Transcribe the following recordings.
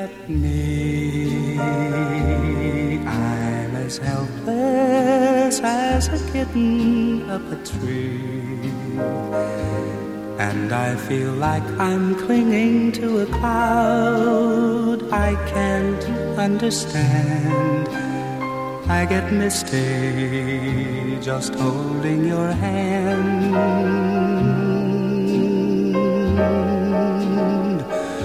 at me. I'm as helpless as a kitten up a tree, and I feel like I'm clinging to a cloud I can't understand. I get misty just holding your hand.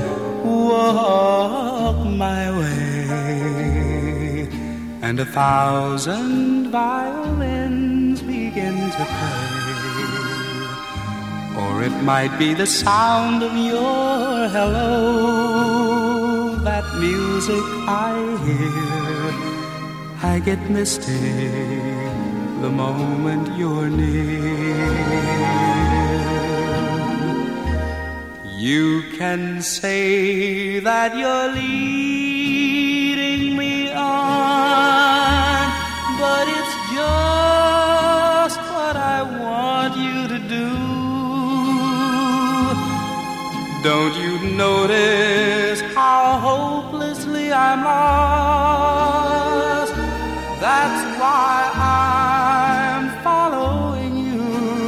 Walk my way, and 1,000 violins begin to play. Or it might be the sound of your hello, that music I hear. I get misty the moment you're near. You can say that you're leading me on, but it's just what I want you to do. Don't you notice how hopelessly I'm lost? That's why I'm following you.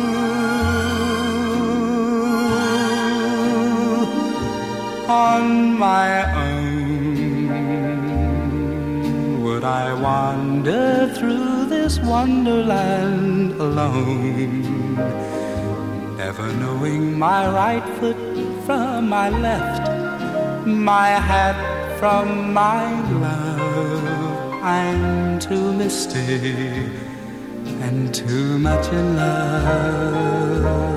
On my own, would I wander through this wonderland alone, never knowing my right foot from my left, my hat from my glove? I'm too misty and too much in love.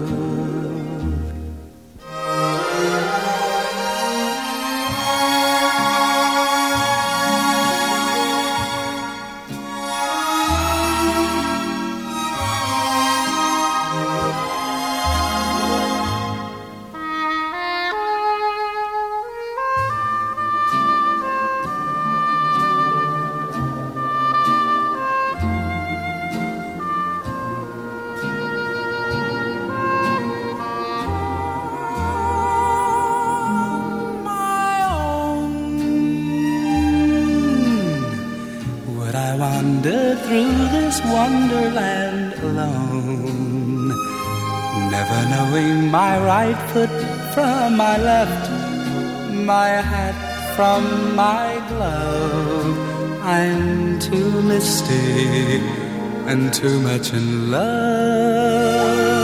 Wander through this wonderland alone, never knowing my right foot from my left, my hat from my glove. I'm too misty and too much in love.